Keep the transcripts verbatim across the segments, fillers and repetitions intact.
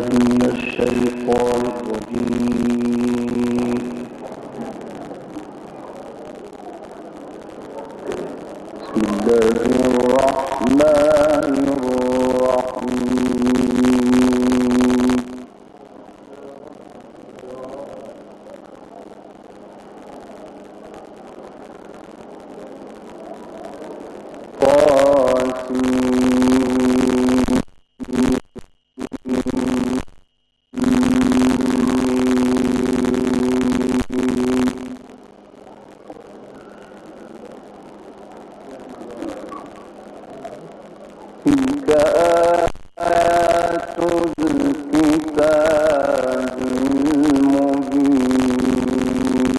من الشيطان الرجيم. بسم الله الرحمن الرحيم. تلك آيات الكتاب المبين.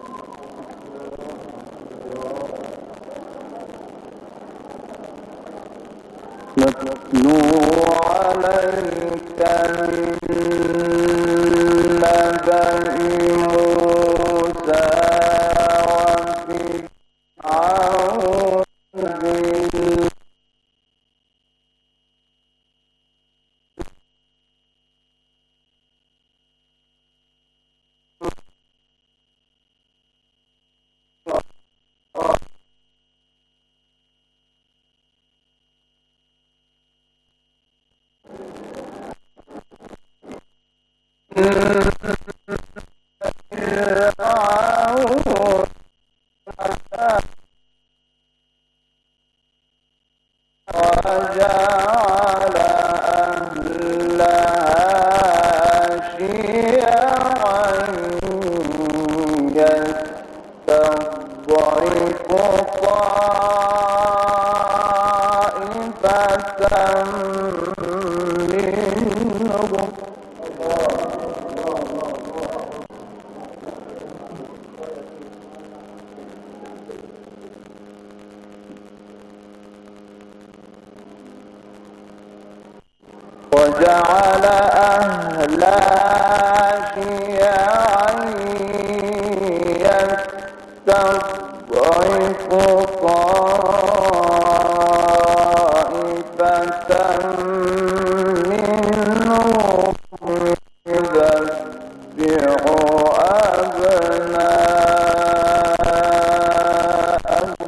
نتلو عليك من نبأ موسى وفرعون وجعل أهلها شيعا يستضعف طائفة منهم وجعل أهلها شيعا يستضعف طائفة منهم يذبح أبناءهم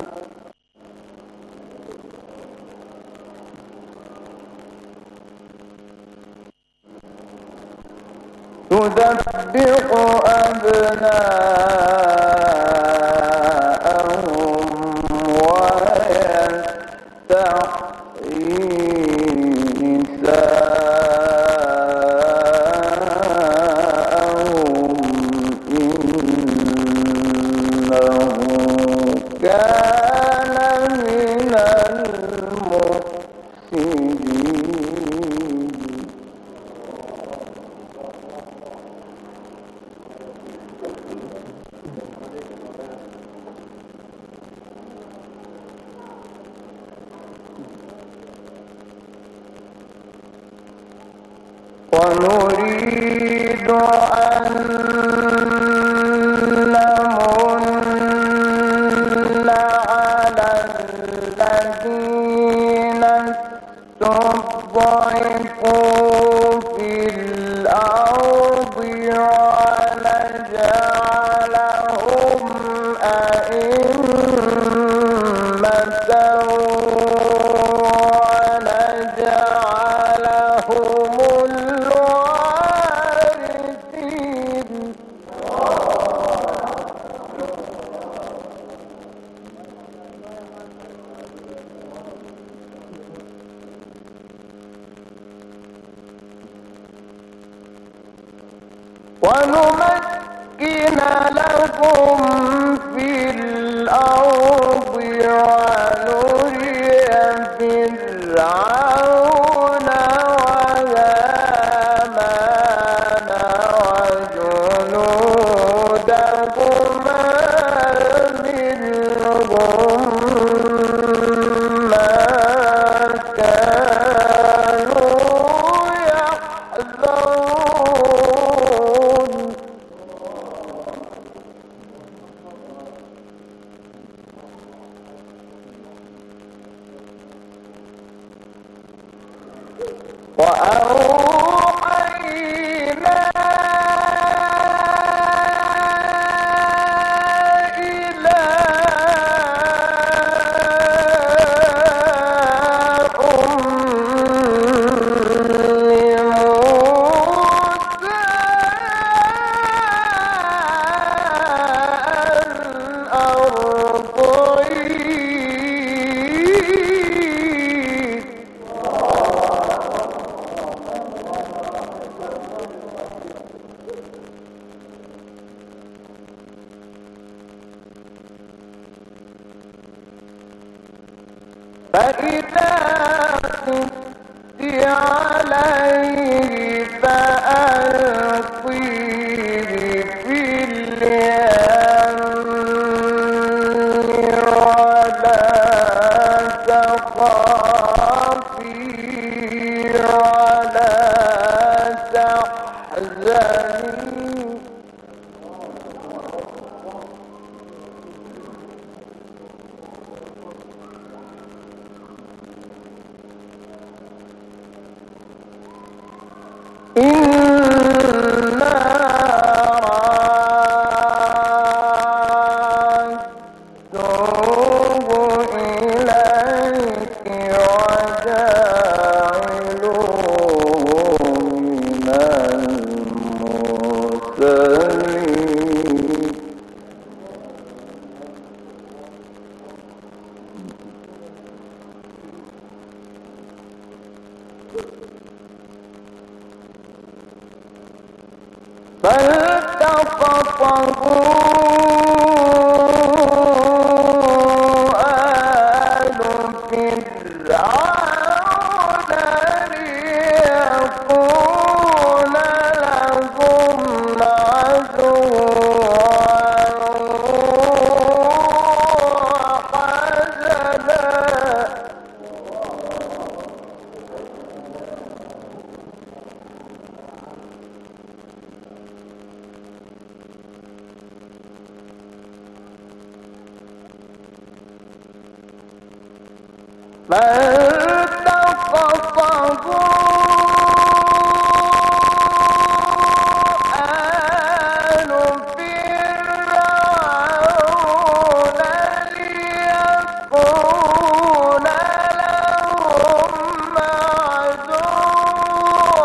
تذبح أبناءهم ويستحيي نساءهم إنه كان من المفسدين. ونريد أن نمن على الذين استضعفوا في الأرض ونجعلهم أئمة ونجعلهم الوارثين. ونمكن لهم في الأرض ونري فرعون وهامان وجنودهما منهم ما كانوا يحذرون. فإذا خفت عليه فألقيه في اليم ولا تخافي ولا تحزني إنا رادوه إليك وجاعلوه من المرسلين فالتقطه آل فرعون ليكون لهم عدوا وحزنا فالتقطه آل فرعون ليكون لهم عدوا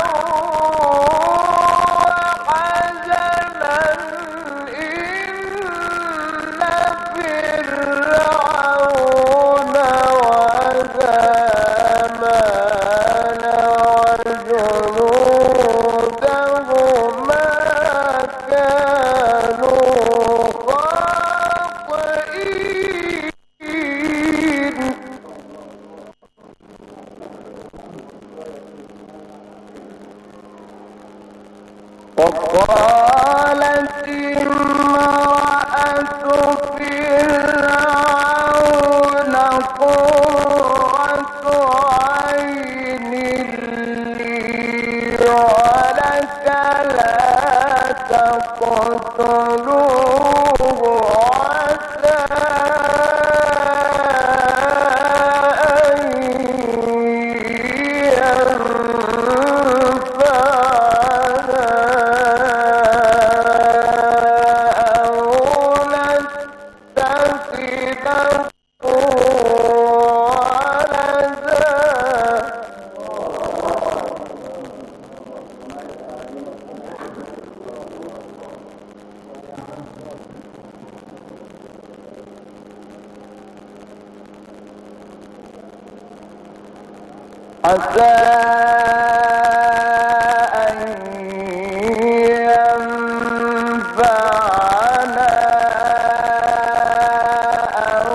وحزنا إن فرعون وهامان وجنودهما كانوا خاطئين وقالت امرأة فرعون قرة عين لي ولك لا تقتلوه عسى أن ينفعنا أو نتخذه ولدا عسى أن ينفعنا أو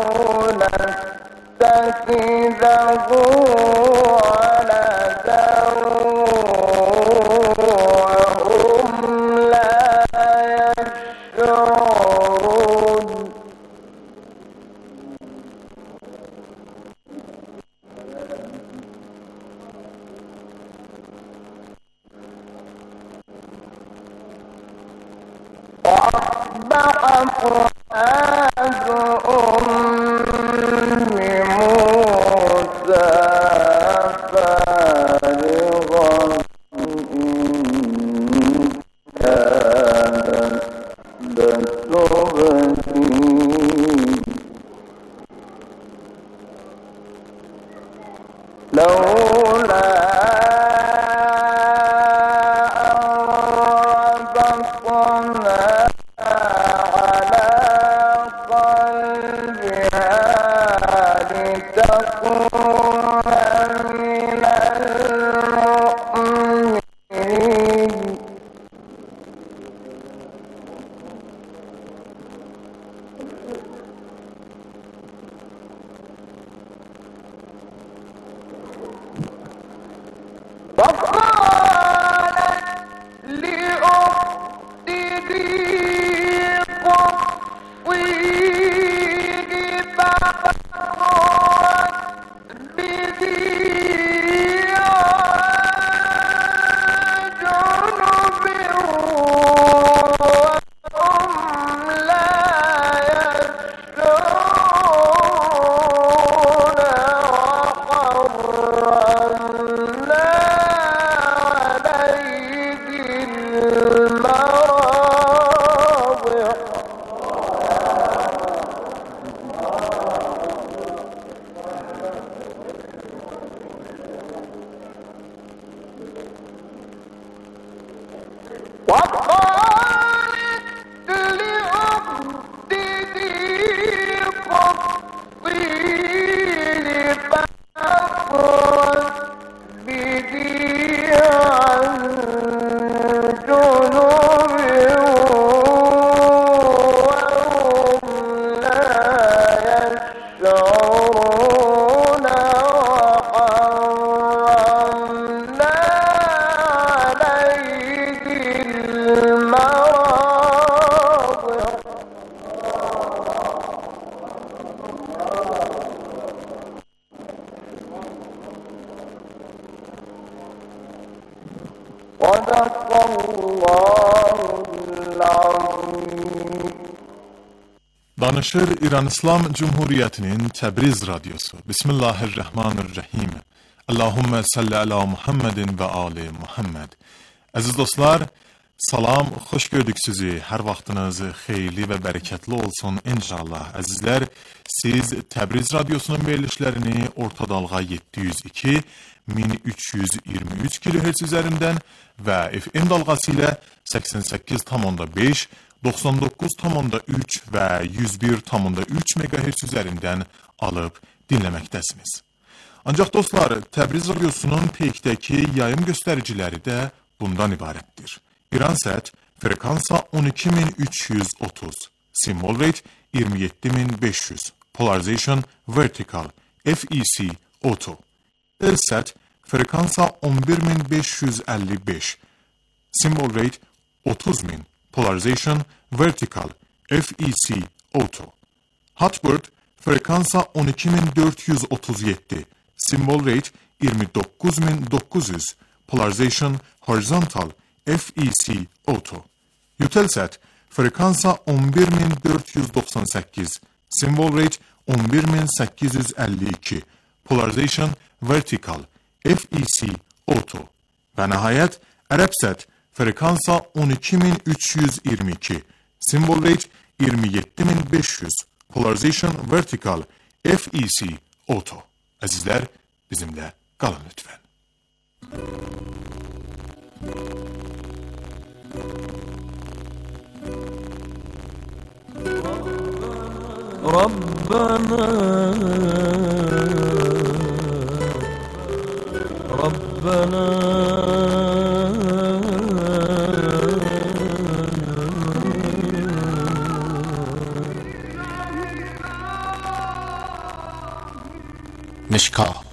نتخذه ولدا وهم لا يشعرون Danışır İran İslam Cumhuriyyətinin Təbriz Radyosu. Bismillahirrahmanirrahim. Allahümme salli ala Muhammedin və ali Muhammed. Əziz dostlar, salam, xoş gördük sizi. Hər vaxtınız xeyirli və bərəkətli olsun inşallah. Əzizlər, siz Təbriz Radyosunun verilişlərini orta dalğa yeddi yüz iki min üç yüz iyirmi üç kilohertz üzərindən və F M dalğası ilə səksən səkkiz tam beş, doxsan doqquz tam üç və yüz bir tam üç megahertz üzərindən alıb dinləməkdəsiniz. Ancaq dostlar, Təbriz Radyosunun peykdəki yayım göstəriciləri də bundan ibarətdir. İransat frekansa on iki min üç yüz otuz, symbol rate iyirmi yeddi min beş yüz, polarization vertical, F E C auto. Elsat frekansa on bir min beş yüz əlli beş, symbol rate otuz min, polarization vertical, F E C auto. Hotbird frekansa on iki min dörd yüz otuz yeddi, symbol rate iyirmi doqquz min doqquz yüz, polarization horizontal, F E C auto. Eutelsat frekansa on bir min dörd yüz doxsan səkkiz, symbol rate on bir min səkkiz yüz əlli iki, polarization vertical, F E C auto. Və nəhayət Ərəbsat frekansa on iki min üç yüz iyirmi iki, symbol rate iyirmi yeddi min beş yüz, polarization vertical, F E C auto. Əzizlər, bizimlə qalın lütfən. ربنا ربنا مشکات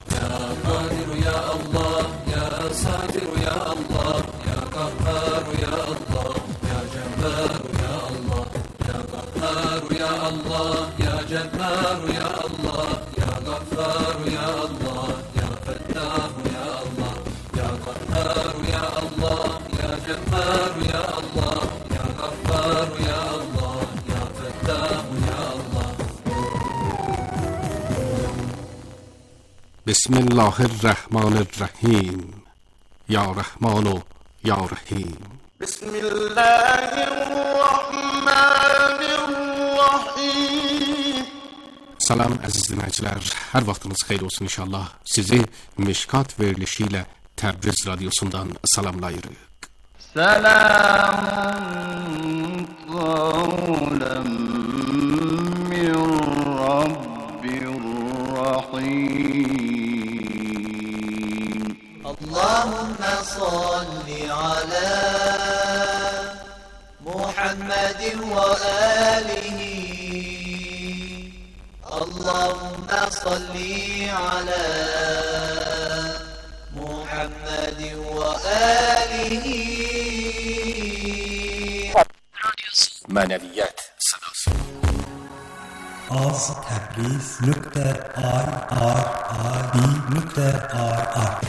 بسم الله الرحمن الرحیم یا رحمان و یا رحیم. بسم الله الرحمن الرحیم. Salam əziz dinləyicilər, hər vaxtınız xeyir olsun inşallah. Sizi Mişkat verilişi ilə Təbriz Radyosundan salamlayırıq. Selamun qavlən min Rabbir Rahim. Allahümme salli ala Muhammedin ve alihi. Allahümme salli ala Muhammedin ve alihi. Mənəviyyət sırası. az təbriz nöqtə i r i b nöqtə i r.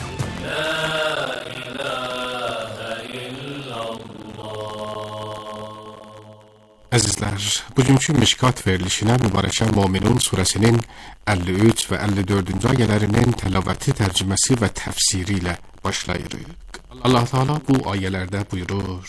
Əzizlər, bugünkü Mişkat verilişinə Mübarəkən Möminun surəsinin əlli üç və əlli dördüncü ayələrinin təlavəti, tərcüməsi və təfsiri ilə başlayırıq. Allah Teala bu ayələrdə buyurur: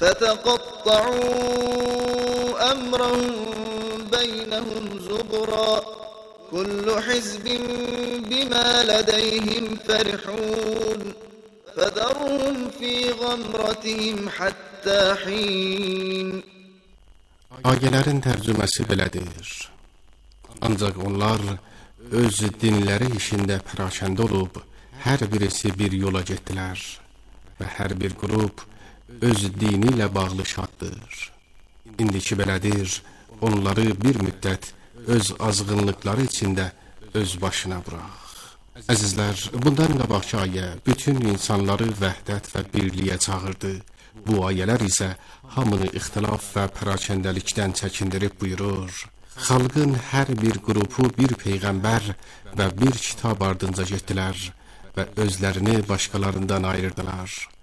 فَتَقَطَّعُوا أَمْرَهُمْ بَيْنَهُمْ زُبُرًا كُلُّ حِزْبٍ بِمَا لَدَيْهِمْ فَرِحُونَ فَذَرْهُمْ فِي غَمْرَتِهِمْ حَتَّى حِينٍ. Ayələrin tərcüməsi belədir. Ancaq onlar öz dinləri işində pərakəndə olub, hər birisi bir yola getdilər və hər bir qrup öz dini ilə bağlı şaddır. İndiki belədir, onları bir müddət öz azğınlıqları içində öz başına bıraq. Əzizlər, bundan qabaqki ayə bütün insanları vəhdət və birliyə çağırdı. Bu ayələr isə hamını ixtilaf və pərakəndəlikdən çəkindirib buyurur: xalqın hər bir qrupu bir peyğəmbər və bir kitab ardınca getdilər və özlərini başqalarından ayırdılar.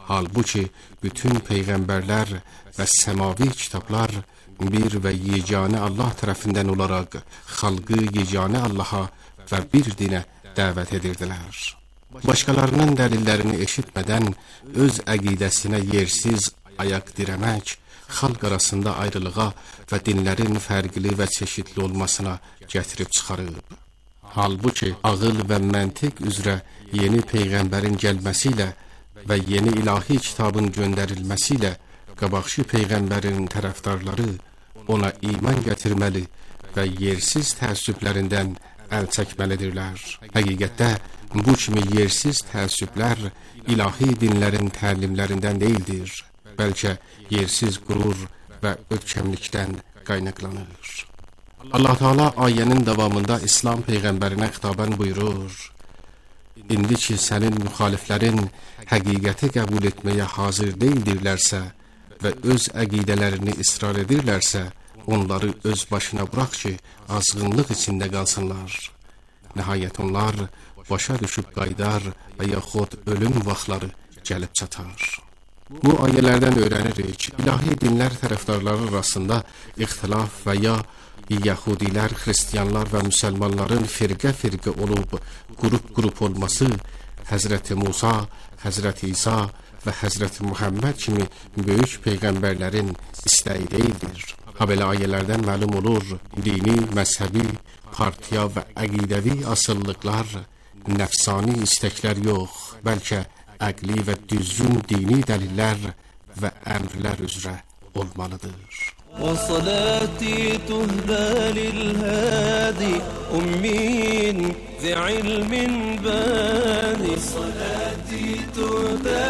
Halbuki bütün peyğəmbərlər və səmavi kitablar bir və yeganə Allah tərəfindən olaraq xalqı yeganə Allaha və bir dinə dəvət edirdilər. Başqalarının dəlillərini eşitmədən öz əqidəsinə yersiz ayaq dirəmək, xalq arasında ayrılığa və dinlərin fərqli və çeşidli olmasına gətirib çıxarıb. Halbuki ağıl və məntiq üzrə yeni peyğəmbərin gəlməsi ilə və yeni ilahi kitabın göndərilməsi ilə qabaqçı peyğəmbərin tərəfdarları ona iman gətirməli və yersiz təəssüblərindən əl çəkməlidirlər. Həqiqətdə bu kimi yersiz təəssüblər ilahi dinlərin təlimlərindən deyildir, bəlkə yersiz qürur və ötkəmlikdən qaynaqlanır. Allah Teala ayənin davamında İslam peyğəmbərinə xitabən buyurur: İndi ki sənin müxaliflərin həqiqəti qəbul etməyə hazır deyildirlərsə və öz əqidələrini israr edirlərsə, onları öz başına bıraq ki, azğınlıq içində qalsınlar. Nəhayət onlar başa düşüb qaydar və yaxud ölüm vaxtları gəlib çatar. Bu ayələrdən öyrənirik, ilahi dinlər tərəfdarları arasında ixtilaf və ya Yahudilər, Xristiyanlar və müsəlmanların firqə-firqə olub, qrup-qrup olması Həzrəti Musa, Həzrəti İsa və Həzrəti Muhammed kimi böyük peyğəmbərlərin istəyi deyildir. Habelə ayələrdən məlum olur, dini, məzhəbi, partiya və əqidəvi asıllıqlar nəfsani istəklər yox, bəlkə əqli və düzgün dini dəlillər və əmrlər üzrə olmalıdır. وصلاتي تهدى للهادي أمين ذي علم بادي صلاتي تهدى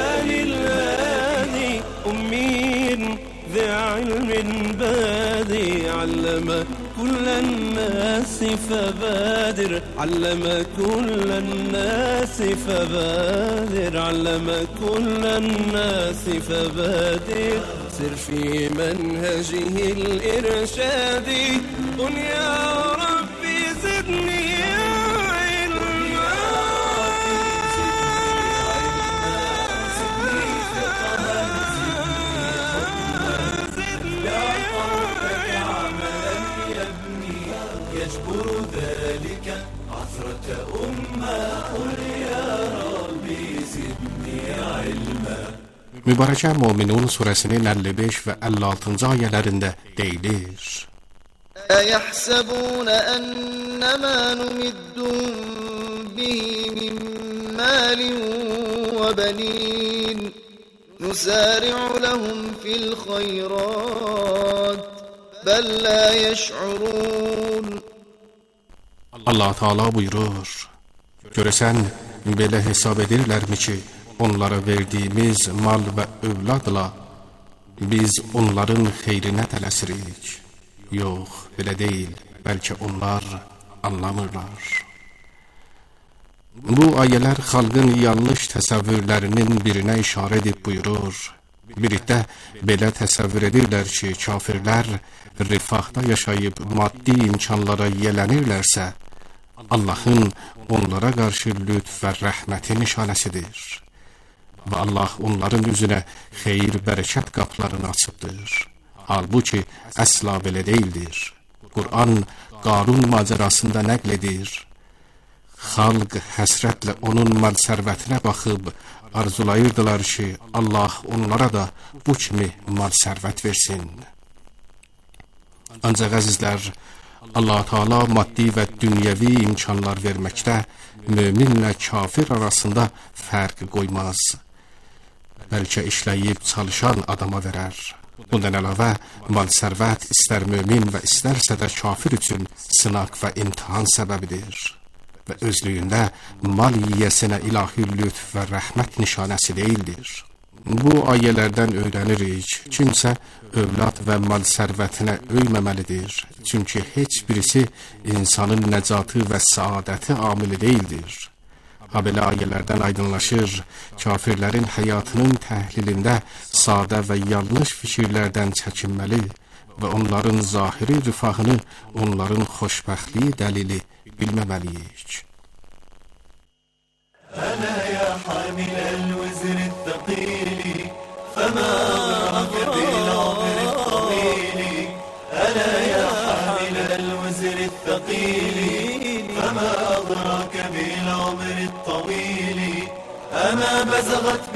للهادي أمين ذي علم بادي علم كل الناس فبادر علم كل الناس فبادر علم كل الناس فبادر سر في منهجه الإرشادي قل يا ربي زدني Mübarəkə Möminun surəsinin əlli beş və əlli altıncı ayələrində deyilir: أَيَحْسَبُونَ أَنَّمَا نُمِدُّهُم بِهِ مِن مَّالٍ وَبَنِينَ نُسَارِعُ لَهُمْ فِي الْخَيْرَاتِ بَل لَّا يَشْعُرُونَ. Allah Teala buyurur: Görəsən belə hesab edirlərmi ki, onlara verdiyimiz mal və övladla biz onların xeyrinə tələsirik? Yox, belə deyil, bəlkə onlar anlamırlar. Bu ayələr xalqın yanlış təsəvvürlərinin birinə işarə edib buyurur: Birlikdə belə təsəvvür edirlər ki, kafirlər rifahda yaşayıb maddi imkanlara yiyələnirlərsə, Allahın onlara qarşı lütf və rəhməti nişanəsidir. Və Allah onların üzünə xeyir, bərəkət qapılarını açıbdır. Halbuki əsla belə deyildir. Qur'an Qarun macərasında nəql edir: Xalq həsrətlə onun mal-sərvətinə baxıb arzulayırdılar ki, Allah onlara da bu kimi mal-sərvət versin. Ancaq əzizlər, Allah Teala maddi və dünyəvi imkanlar verməkdə möminlə kafir arasında fərq qoymaz. Bəlkə işləyib çalışan adama verər. Bundan əlavə, mal-sərvət istər mömin və istərsə də kafir üçün sınaq və imtihan səbəbidir. Və özlüyündə mal yiyəsinə ilahi lütf və rəhmət nişanəsi deyildir. Bu ayələrdən öyrənirik, kimsə övlad və mal sərvətinə öyməməlidir. Çünki heç birisi insanın nəcatı və saadəti amili deyildir. Habelə ayələrdən aydınlaşır, kafirlərin həyatının təhlilində sadə və yanlış fikirlərdən çəkinməli və onların zahiri rifahını onların xoşbəxtliyi dəlili bilməməliyik. أنا يا حامل الوزر الثقيل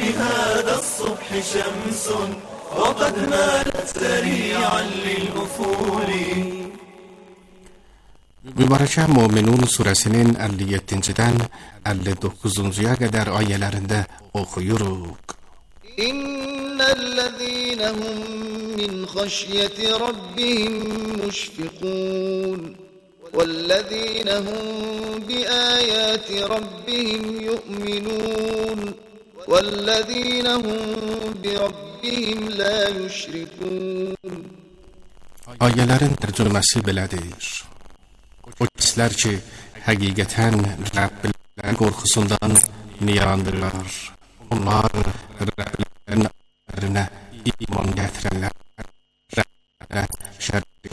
هذا الصبح شمس وقد مالت سريعا للأفول. Mübarək Möminun surəsinin əlli yeddinci-dən əlli doqquzuncuya qədər ayələrində oxuyuruq. İnnellezîne hum min xəşyəti rabbihim müşfiqun vellezîne hum biayati rabbihim yu'minun vellezîne hum bi rabbihim la yüşrikun. Ayələrin tərcüməsi belədir. O kəslər ki, həqiqətən Rəblərin qorxusundan niyandırlar. Onlar Rəblərin əmrinə iman gətirənlər. Rəblə şərik.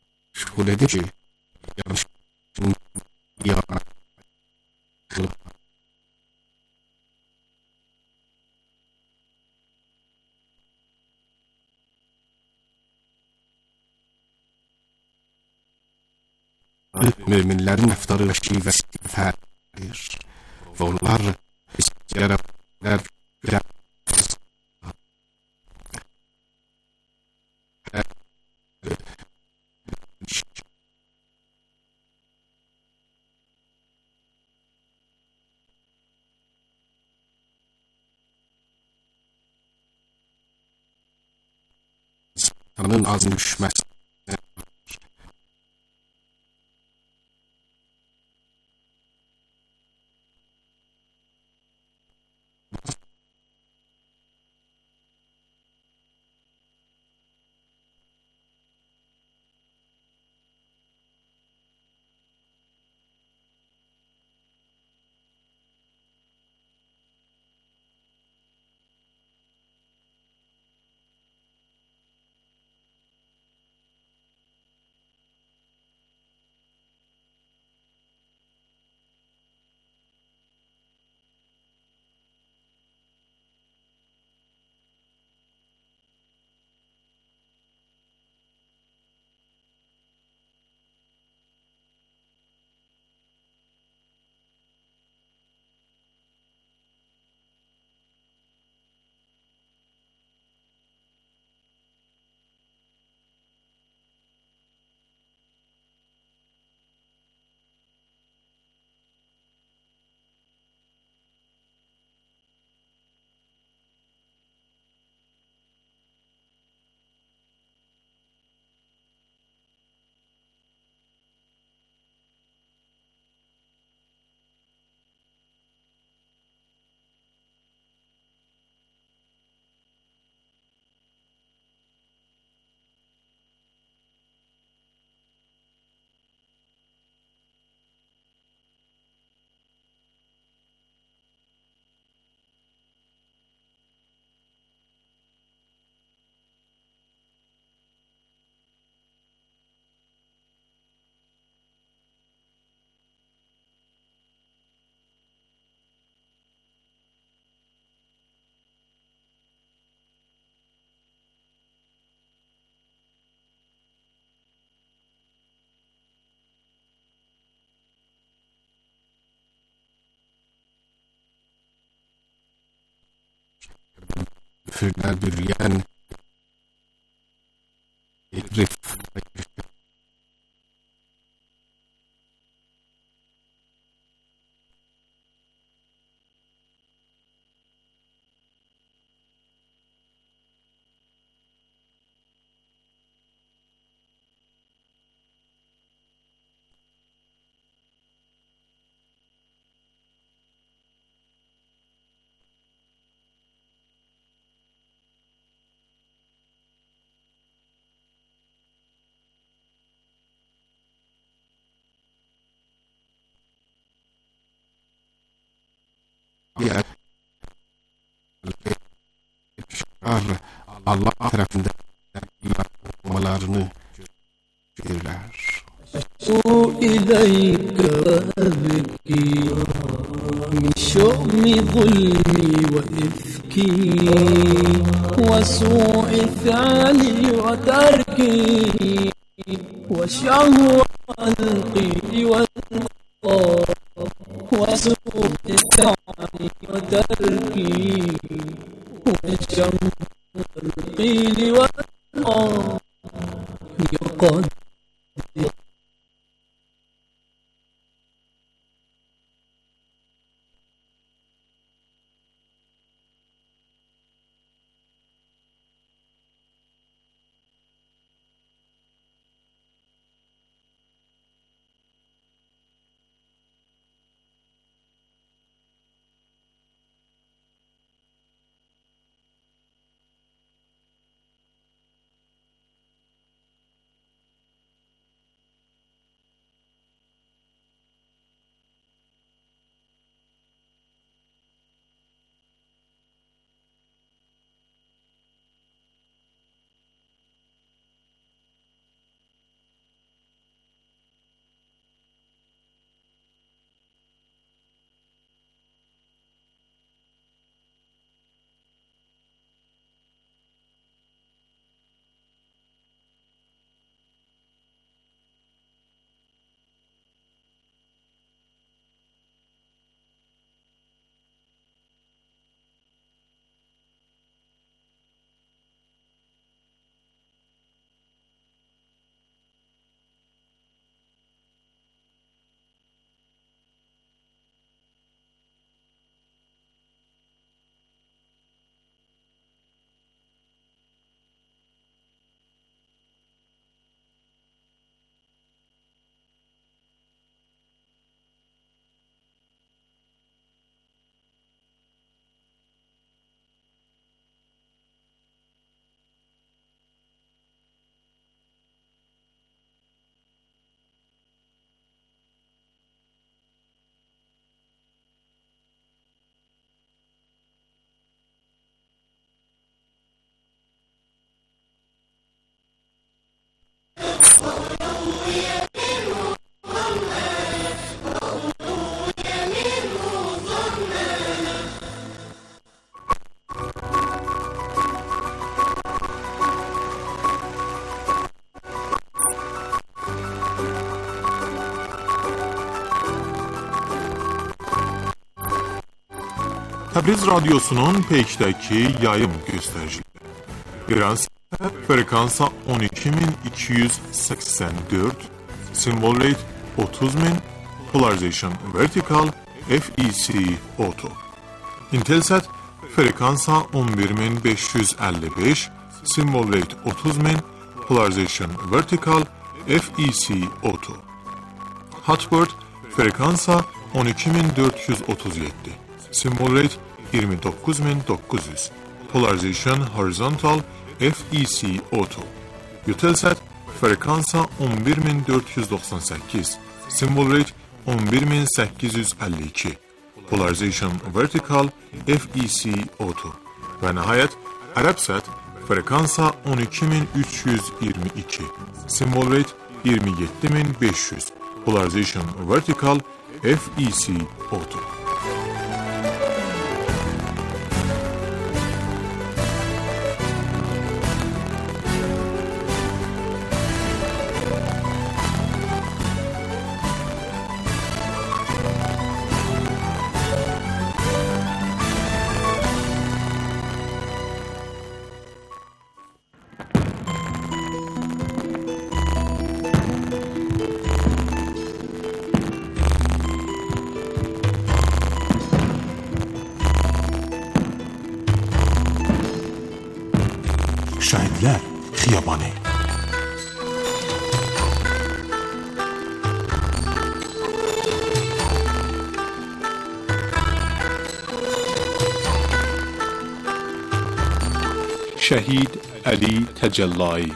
meşgul edici yanlış ya möminlərin rəftarı və şivəsi fərqlidir. Və onlar istəyərəklər insanın azın düşməsi küfürlər bürüyən rif Allah tərəfindən olmalarını görürlər. إليك وأبكي من شؤم ظلمي وإفكي وسوء فعلي وتركي وشهوة القيل والنقار وسوء فعلي وتركي وشهوة القيل والنقار يقدر Təbriz Radyosu'nun Peyk'teki yayım göstericileri. İran frekansa on iki bin iki yüz seksen dört, symbol rate otuz bin, polarization vertical, F E C auto. Intelsat frekansa on bir bin beş yüz elli beş, symbol rate otuz bin, polarization vertical, F E C auto. Hotbird frekansa on iki bin dört yüz otuz yedi, symbol rate yirmi dokuz bin dokuz yüz, polarization horizontal, F E C auto. Eutelsat frekansa on bir bin dört yüz doksan sekiz, symbol rate on bir bin sekiz yüz elli iki, polarization vertical, F E C auto. Ve nihayet Arabsat frekansa on iki bin üç yüz yirmi iki, symbol rate yirmi yedi bin beş yüz, polarization vertical, F E C auto. Şahitler Xiyabanı. Şehid Ali Tecellai.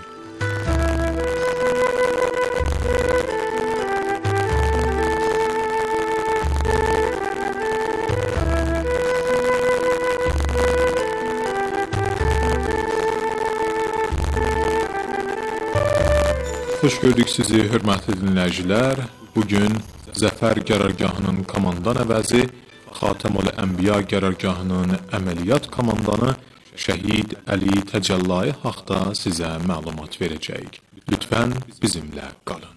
Hoş gördük sizi hürmetli dinləyicilər. Bugün Zəfər qərargahının komandan əvəzi, Xatamul Ənbiya qərargahının əməliyyat komandanı Şəhid Əli Təcəllai haqda sizə məlumat verəcəyik. Lütfən bizimlə qalın.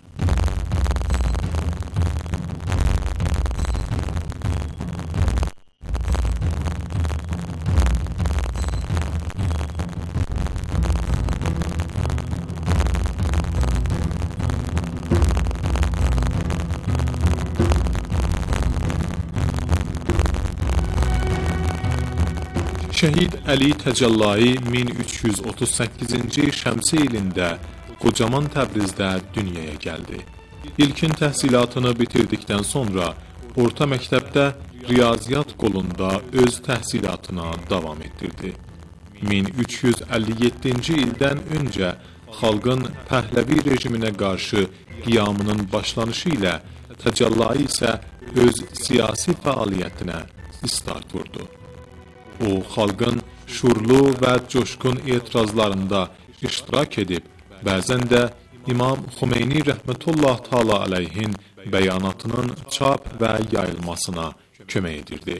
Şəhid Əli Təcəllai min üç yüz otuz səkkizinci şəmsi ilində qocaman Təbrizdə dünyaya gəldi. İlkin təhsilatını bitirdikdən sonra orta məktəbdə riyaziyyat qolunda öz təhsilatına davam etdirdi. min üç yüz əlli yeddinci ildən öncə xalqın Pəhləvi rejiminə qarşı qiyamının başlanışı ilə Təcəllai isə öz siyasi fəaliyyətinə start vurdu. O, xalqın şurlu və coşqun etirazlarında iştirak edib, bəzən də İmam Xümeyni rəhmətullah təala əleyhin bəyanatının çap və yayılmasına kömək edirdi.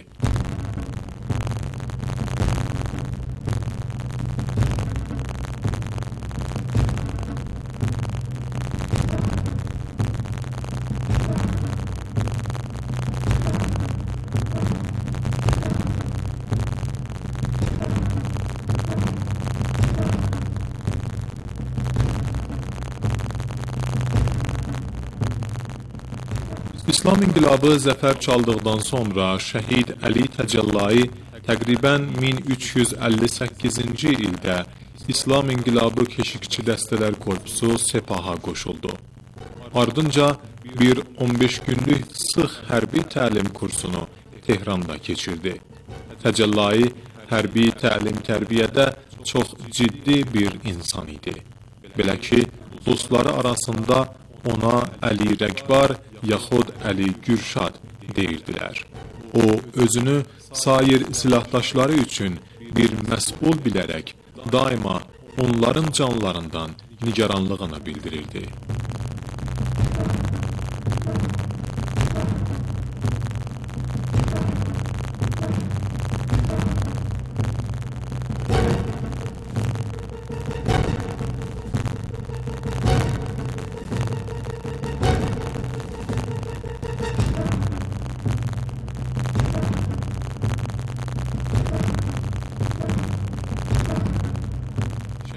İslam inqilabı zəfər çaldıqdan sonra Şəhid Əli Təcəllai təqribən min üç yüz əlli səkkizinci ildə İslam inqilabı keşikçi dəstələr korpusu Sepaha qoşuldu. Ardınca bir on beş günlük sıx hərbi təlim kursunu Tehranda keçirdi. Təcəllai hərbi təlim-tərbiyədə çox ciddi bir insan idi. Belə ki, dostları arasında ona Əli Rəqbar yaxud Əli Gürşad deyirdilər. O, özünü sair silahdaşları üçün bir məsul bilərək daima onların canlarından nigaranlığını bildirirdi.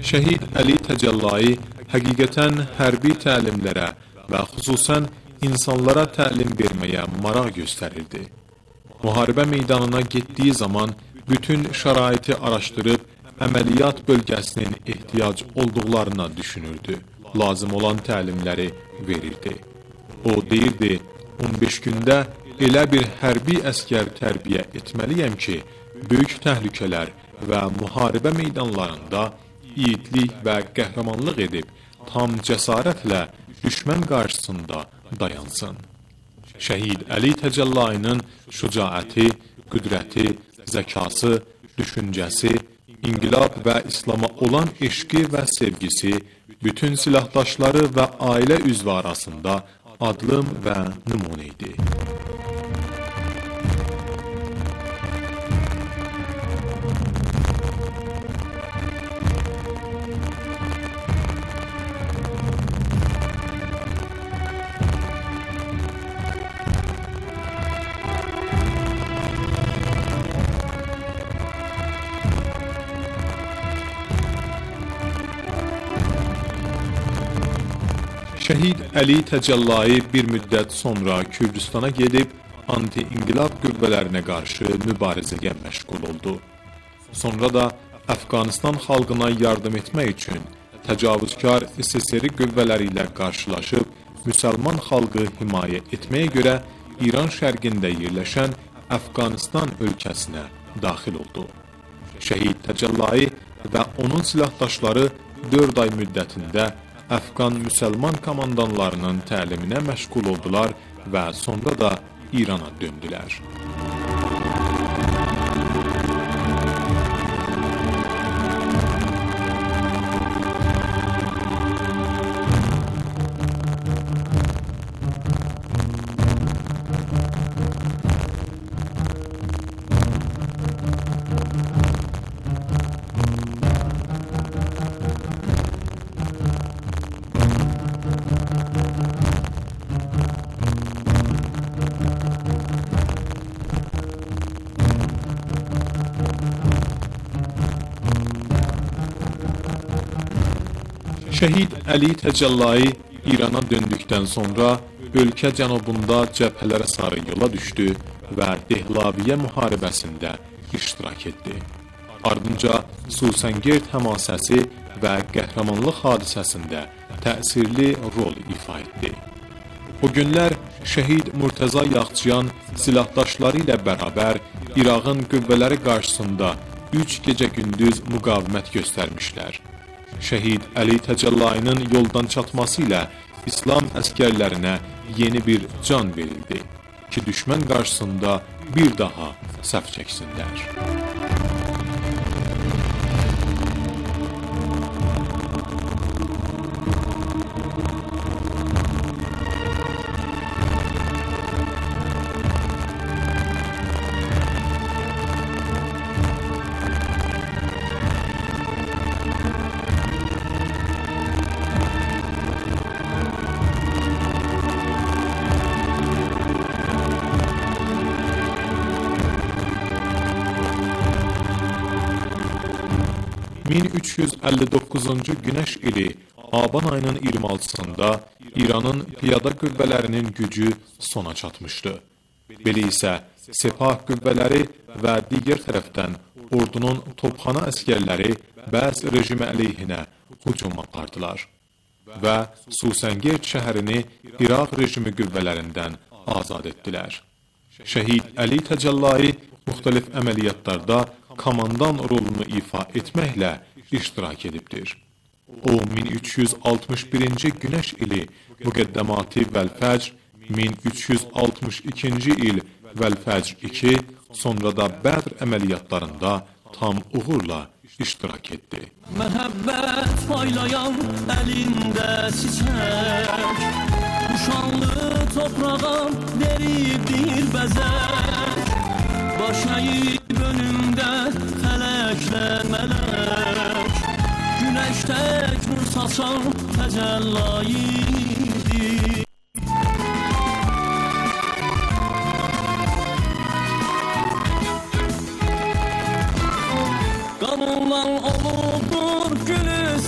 Şəhid Əli Təcəllai həqiqətən hərbi təlimlərə və xüsusən insanlara təlim verməyə maraq göstərirdi. Müharibə meydanına getdiyi zaman bütün şəraiti araşdırıb əməliyyat bölgəsinin ehtiyac olduqlarına düşünürdü. Lazım olan təlimləri verirdi. O deyirdi, on beş gündə elə bir hərbi əskər tərbiyə etməliyəm ki, böyük təhlükələr və müharibə meydanlarında yiğitlik və qəhrəmanlıq edib, tam cəsarətlə düşmən qarşısında dayansın. Şəhid Əli Təcəllainin şücaəti, qüdrəti, zəkası, düşüncəsi, inqilab və İslama olan eşqi və sevgisi bütün silahdaşları və ailə üzvü arasında adlım və nümunə idi. Şəhid Əli Təcəllai bir müddət sonra Kürdistana gedib, anti-inqilab qüvvələrinə qarşı mübarizəyə məşğul oldu. Sonra da Əfqanistan xalqına yardım etmək üçün təcavüzkar S S R qüvvələri ilə qarşılaşıb, müsəlman xalqı himayə etməyə görə İran şərqində yerləşən Əfqanistan ölkəsinə daxil oldu. Şəhid Təcəllai və onun silahdaşları dörd ay müddətində Əfqan müsəlman komandanlarının təliminə məşğul oldular və sonra da İrana döndülər. Şəhid Əli Təcəllai İrana döndükdən sonra ölkə cənubunda cəbhələrə sarı yola düşdü və Dehlaviyyə müharibəsində iştirak etdi. Ardınca Susəngerd həmasəsi və qəhrəmanlıq hadisəsində təsirli rol ifa etdi. O günlər şəhid Murtəza Yaxçıyan silahdaşları ilə bərabər İraqın qüvvələri qarşısında üç gecə gündüz müqavimət göstərmişlər. Şəhid Əli Təcəllainin yoldan çatması ilə İslam əskərlərinə yeni bir can verildi ki, düşmən qarşısında bir daha səf çəksinlər. min üç yüz əlli doqquzuncu günəş ili Aban ayının iyirmi altısında İranın piyada qüvvələrinin gücü sona çatmışdı. Belə isə Sepah qüvvələri və digər tərəfdən ordunun topxana əskərləri bəzi rejimə əleyhinə hücum apardılar və Susəngerd şəhərini İraq rejimi qüvvələrindən azad etdilər. Şəhid Əli Təcəllai müxtəlif əməliyyatlarda komandan rolunu ifa etməklə iştirak edibdir. O, min üç yüz altmış birinci günəş ili Müqəddəmatı Vəl-Fəcr, min üç yüz altmış ikinci il Vəl-Fəcr iki, sonra da Bədr əməliyyatlarında tam uğurla iştirak etdi. Məhəbbət paylayan əlində çiçək, Uşanlı toprağa veribdir bəzək, Baş əyib önümdə fələklər mələk, Günəş tək nur saçan təcəllaidir. Qanundan olubdur gülü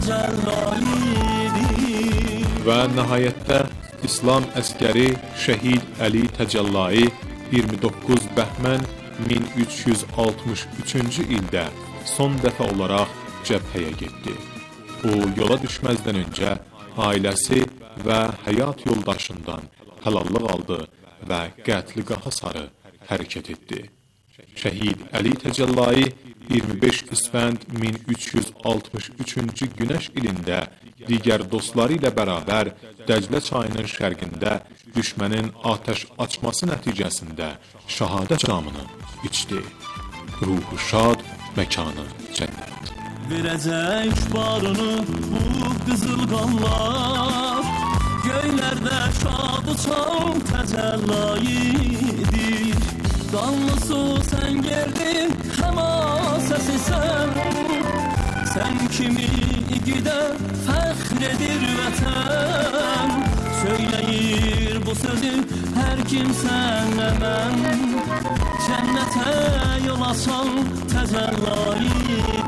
təcallayidir. Və nəhayətdə İslam əskəri Şəhid Əli Təcəllai iyirmi doqquz bəhmən min üç yüz altmış üçüncü ildə son dəfə olaraq cəbhəyə getdi. O yola düşməzdən öncə ailəsi və həyat yoldaşından həlallıq aldı və qətligaha sarı hərəkət etdi. Şəhid Əli Təcəllai iyirmi beş İsfənd min üç yüz altmış üçüncü günəş ilində digər dostları ilə bərabər Dəclə çayının şərqində düşmənin atəş açması nəticəsində şəhadət camını içdi. Ruhu şad, məkanı cənnət. Verəcək barını bu qızıl qanlar, göylərdə şad uçan təcallayidir. Qanlısı sən gerdin, həmasəsisən, sən kimi igidə fəxr edir vətən. Söyləyir bu sözü hər kim sənə mən, cənnətə yol açan təcallayidir.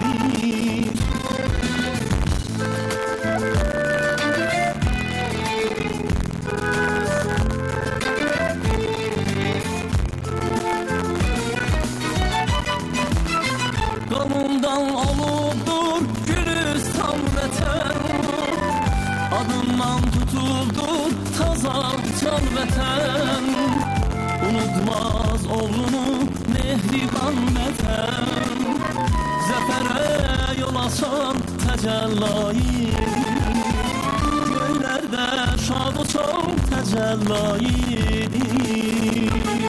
Qanından olubdur Gülüstan vətən, adından tutuldur taza can vətən. Unutmaz oğlunu mehriban vətən, zəfərə yol açan təcallayidir. Göylərdə şad uçan təcallayidir.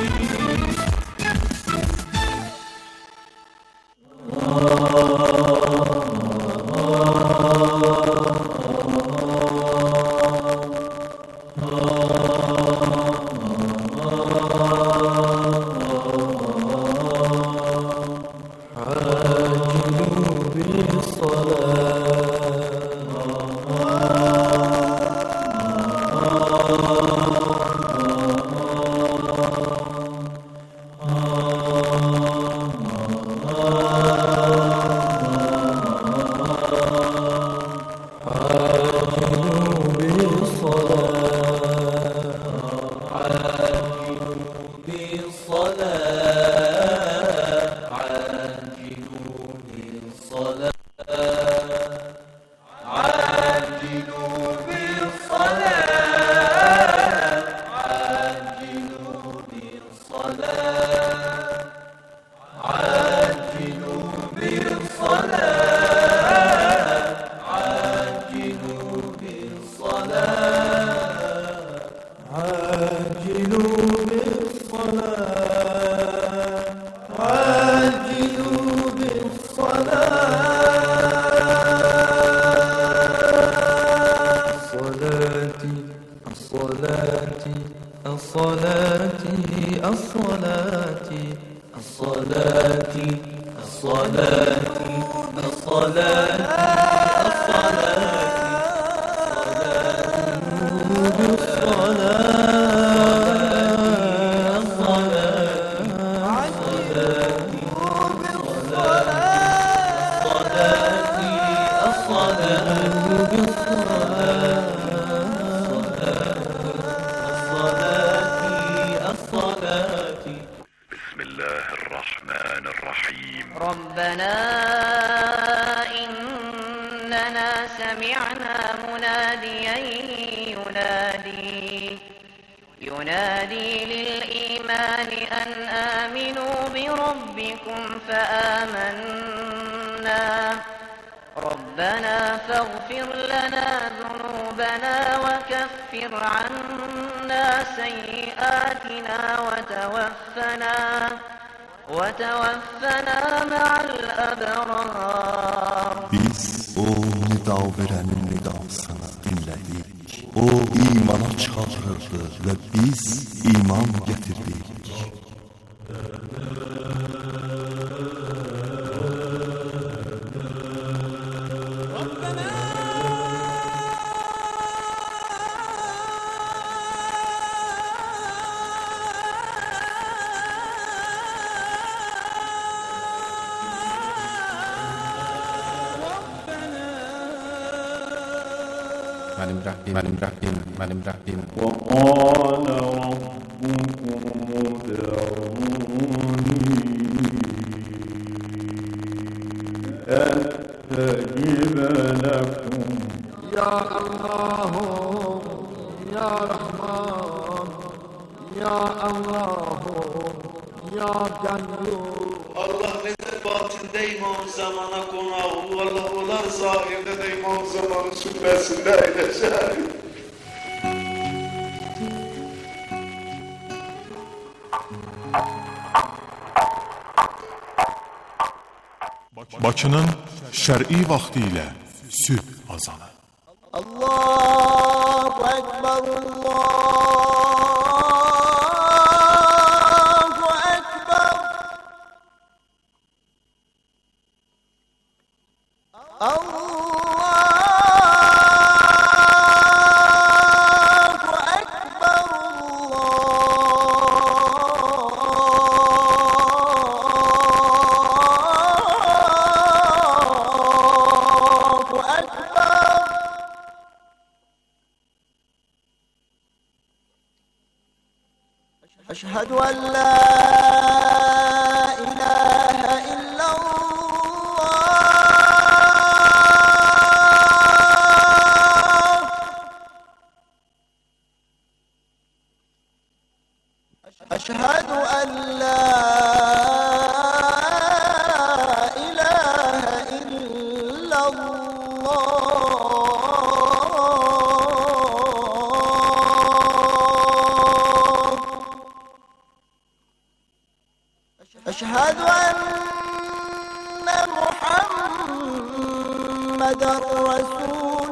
ينادي للإيمان أن آمنوا بربكم فآمنا ربنا فاغفر لنا ذنوبنا وكفر عنا سيئاتنا وتوفنا وتوفنا مع الأبرار. Biz o nida verenin nidasını dinledik. O imana çağırırdı ve biz iman getirdik. benim Rabbim, benim Rabbim, benim Rabbim. وقال ربكم ادعوني أستجب لكم يا الله يا رحمن يا الله يا قيوم. Allah nedir batinde iman zamana konağı, Allah olar zahirde de iman zamanı sübbesinde eyleşer. Bakının şər'i vaxtı ilə sübh azanı. Allahu Ekber, Allahu Ekber. Allahu Ekber, Allahu Ekber. أشهد أن لا إله إلا الله. أشهد أن لا إله إلا الله. أشهد أن محمدا رسول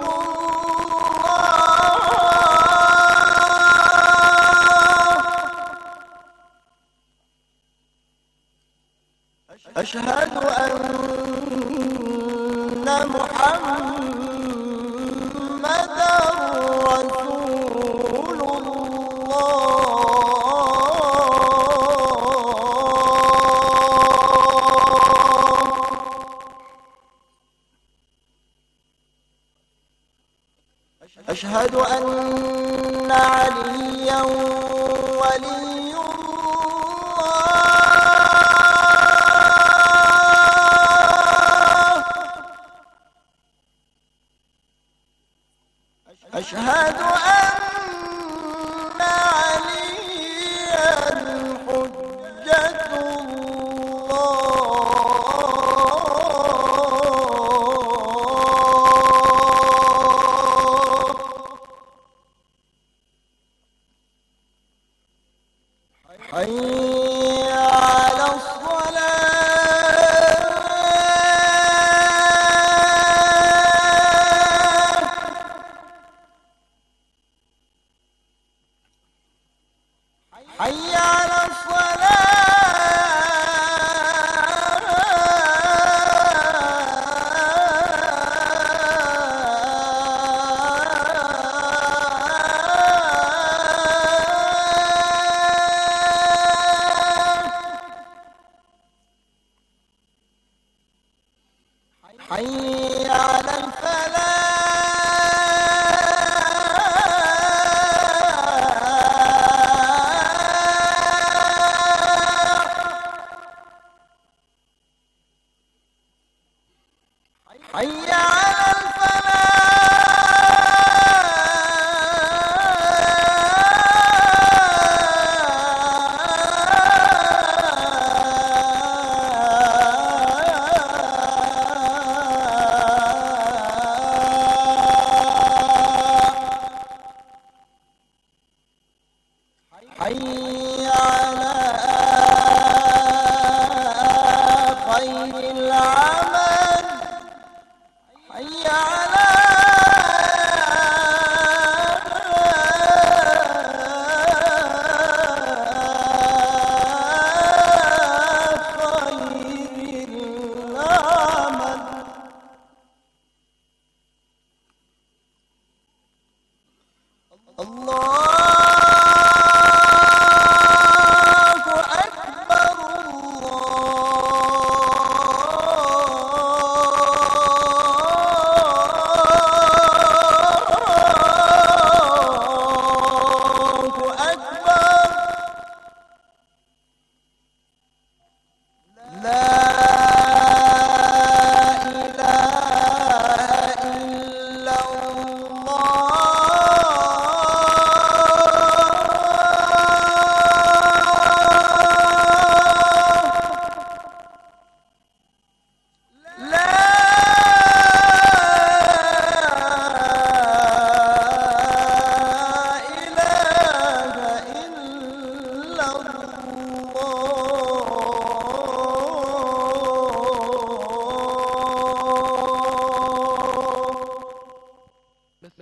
الله. أشهد أن محمدا رسول الله. أشهد أن عليا ولي الله. أشهد أن عليا حجة الله. حي على الصلاة. حي على الصلاة. حي على الفلاح. حي على الفلاح. حي على خير العمل.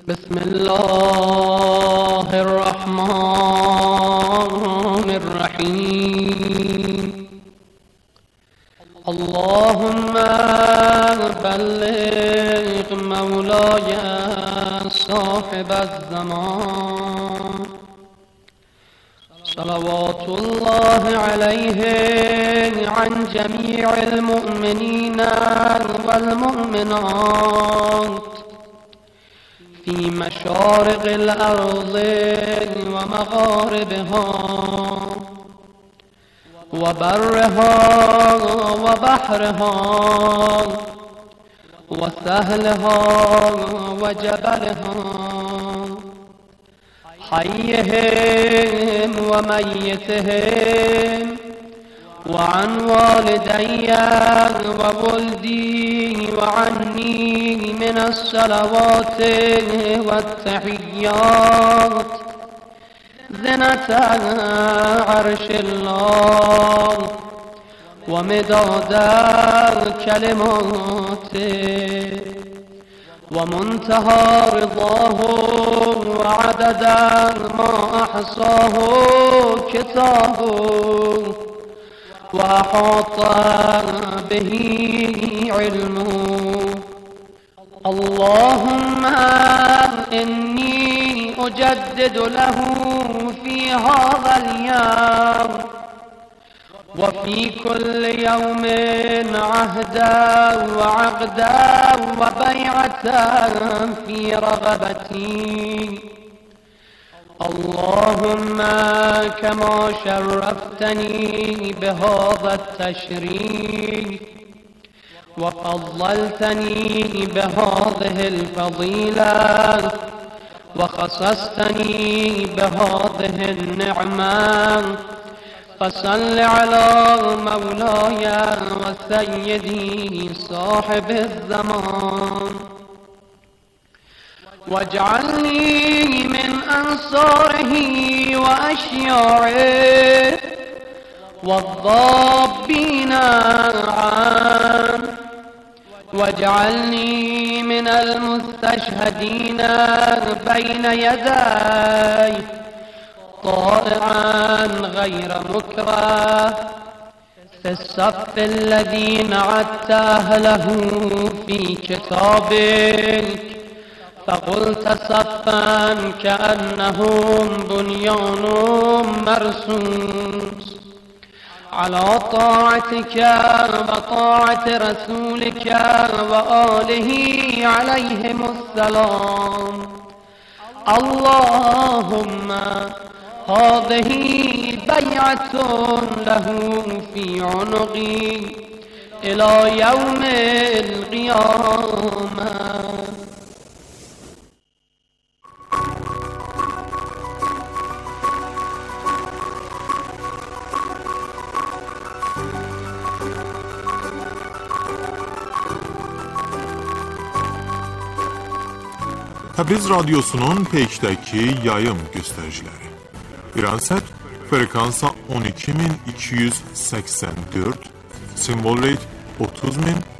بسم الله الرحمن الرحيم اللهم بلغ مولاي صاحب الزمان صلوات الله عليه عن جميع المؤمنين والمؤمنات في مشارق الأرض ومغاربها وبرها وبحرها وسهلها وجبلها حيهم وميتهم وعن والدي وولدي وعني من الصلوات والتحيات زنة عرش الله ومداد كلماته ومنتهى رضاه وعدد ما أحصاه كتابه وأحاط به علمه اللهم إني أجدد له في هذا اليوم وفي كل يوم عهدا وعقدا وبيعة في رغبتي اللهم كما شرفتني بهذا التشريف وفضلتني بهذه الفضيلة وخصصتني بهذه النعمة فصل على مولاي وسيدي صاحب الزمان واجعلني من أنصاره وأشياعه والضابين عنه واجعلني من المستشهدين بين يدي طائعا غير مكره في الصف الذي نعدت أهله في كتابك فقلت صفا كأنهم بنيان مرصوص على طاعتك وطاعة رسولك وآله عليهم السلام اللهم هذه بيعة له في عنقي إلى يوم القيامة. Təbriz Radyosu'nun Peyk'təki yayım göstəriciləri. İransət frekansa on iki min iki yüz səksən dörd, simvol rate otuz min